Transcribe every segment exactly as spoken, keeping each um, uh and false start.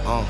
Uh.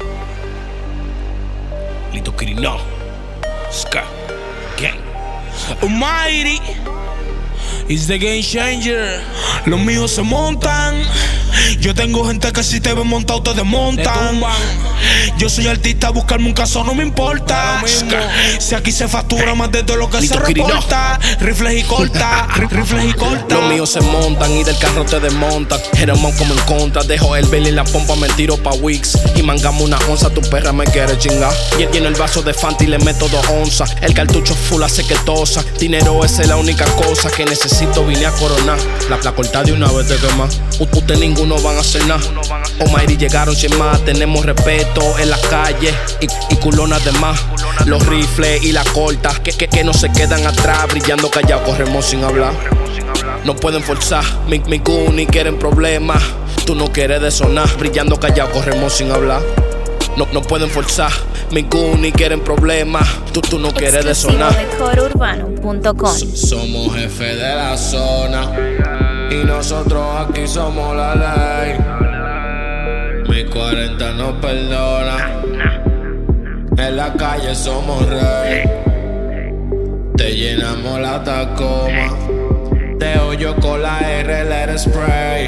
Lito Kirino, Ska, Gang, Almighty is the game changer. Los míos se montan. Yo tengo gente que si te ven montado te desmontan. Yo soy artista, buscarme un caso no me importa. Si aquí se factura más de todo lo que Lito se reporta. Rifles y corta, rifles y corta. Los míos se montan y del carro te desmontan. Hermano como en contra, dejo el belly y la pompa, me tiro pa' Wix. Y mangamos una onza, tu perra me quiere chingar. Y lleno el vaso de Fanta y le meto dos onzas. El cartucho full hace que tosa. Dinero esa es la única cosa que necesito, vine a coronar. La, la corta de una vez te quema. Usted ninguno van a hacer nada. Almighty llegaron sin más, tenemos respeto en la calle y, y culonas de más. Los rifles y la corta que, que, que no se quedan atrás, brillando callado, corremos sin hablar. No pueden forzar, mi, mi Goonie quieren problemas. Tú no quieres de sonar, brillando callado, corremos sin hablar. No, no pueden forzar, mi Goonie quieren problemas. Tú, tú no quieres de sonar. Coro Urbano punto com. So, somos jefes de la zona y nosotros aquí somos la ley. Mi cuarenta no perdona. En la calle somos rey. Te llenamos la Tacoma. Te hoyo con la R, let it spray.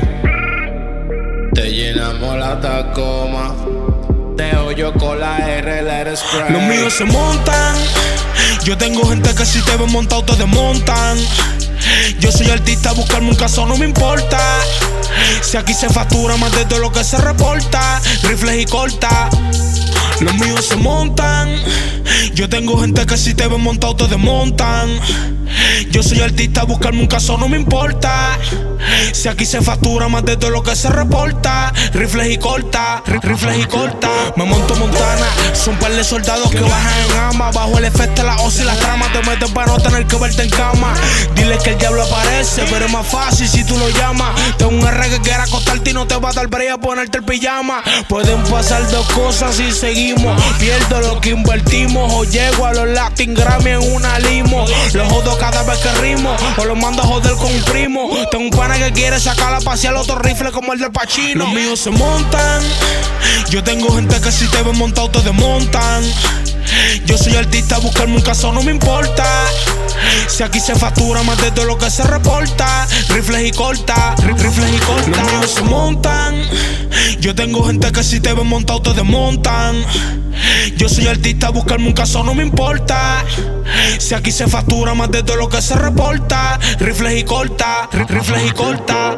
Te llenamos la Tacoma. Te hoyo con la R, let it spray. Los míos se montan. Yo tengo gente que si te ven montado te desmontan. Yo soy artista, buscarme un caso no me importa. Si aquí se factura más de todo lo que se reporta. Rifles y corta. Los míos se montan. Yo tengo gente que si te ven montado te desmontan. Yo soy artista, buscarme un caso no me importa. Si aquí se factura más de todo lo que se reporta. Rifles y corta, rifles y corta. Me monto Montana, son par de soldados que bajan en ama. Bajo el efecto de la osa y las tramas te meten para no tener que verte en cama. Dile que el diablo aparece, pero es más fácil si tú lo llamas. Tengo un R que quiera acostarte y no te va a dar break a ponerte el pijama. Pueden pasar dos cosas si seguimos. Pierdo lo que invertimos o llego a los Latin Grammy en una limo. Los jodo cada vez que rimo o los mando a joder con un primo. Tengo un pana que quiere sacar a pasear otro rifle como el del Pachino. Los míos se montan. Yo tengo gente que si te ven montado te desmontan. Yo soy artista, buscarme un caso no me importa. Si aquí se factura más de todo lo que se reporta. Rifles y corta, rifles y corta. Los míos se montan. Yo tengo gente que si te ven montado te desmontan. Yo soy artista, buscarme un caso no me importa. Si aquí se factura más de todo lo que se reporta. Rifles y corta, rifles y corta.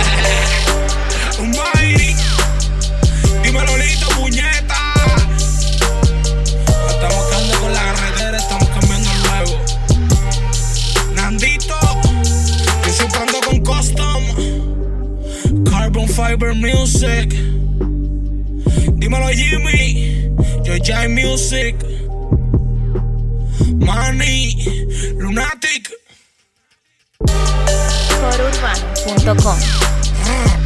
Almighty, dímelo Lito, puñeta. Estamos quedando con la carretera, estamos cambiando el nuevo. Nandito, yo siempre ando con Custom, Carbon Fiber Music. Dímelo Jimmy, yo Jai Music, Money, Lunatic. Coro Urbano punto com. Ah.